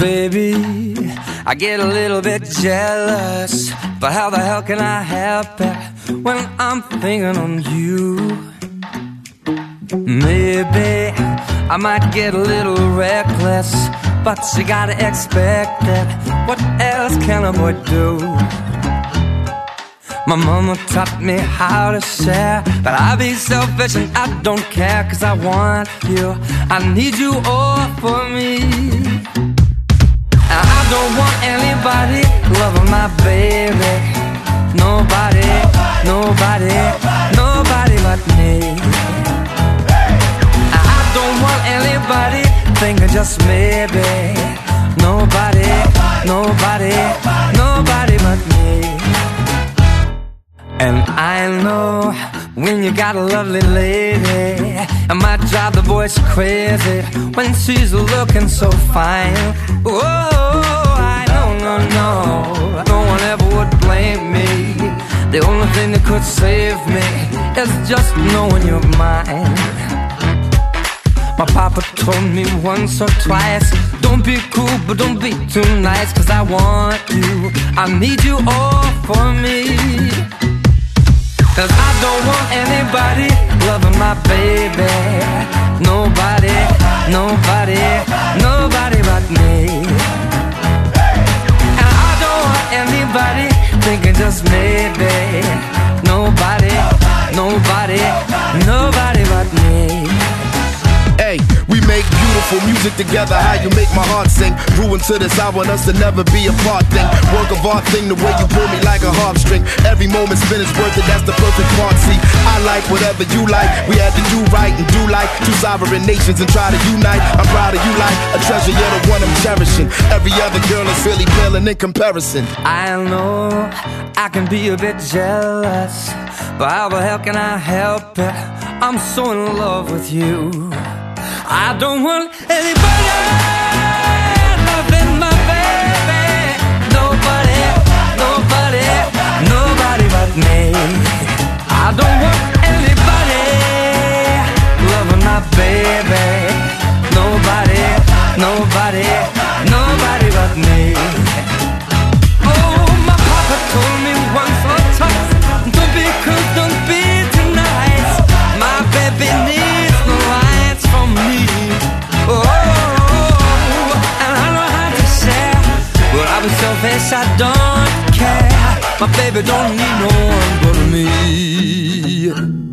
Baby, I get a little bit jealous, but how the hell can I help it when I'm thinking on you? Maybe I might get a little reckless, but you gotta expect it. What else can a boy do? My mama taught me how to share, but I be selfish and I don't care, 'cause I want you, I need you all for me. And I don't want anybody loving my baby. Nobody, nobody, nobody but me. And I don't want anybody thinking just maybe. Nobody, nobody, nobody but me. And I know when you got a lovely lady, it might drive the boys crazy when she's looking so fine. Oh, I know, no, no one ever would blame me. The only thing that could save me is just knowing you're mine. My papa told me once or twice, don't be cool, but don't be too nice, 'cause I want you, I need you all for me. 'Cause I don't want anybody loving my baby. Nobody, nobody, nobody but me. And I don't want anybody thinking just maybe. Nobody, nobody, nobody but me. Hey, we make beautiful music together, how you make my heart sing. Grew into this, I want us to never be apart thing. Work of art thing, the way you pull me like a harp string. Every moment spent is worth it, that's the perfect part. See, I like whatever you like. We had to do right and do like two sovereign nations and try to unite. I'm proud of you like a treasure, you're the one I'm cherishing. Every other girl is really paling in comparison. I know I can be a bit jealous, but how the hell can I help it? I'm so in love with you. I don't want anybody loving my baby. Nobody, nobody, nobody but me. I don't want anybody loving my baby. Nobody, nobody, nobody but me. Oh, my papa told me once or twice, don't be cool, don't be too nice. My baby needs no lights from me. Oh, and I know how to share, but I'll be selfish, I don't care. My baby don't need no one but me.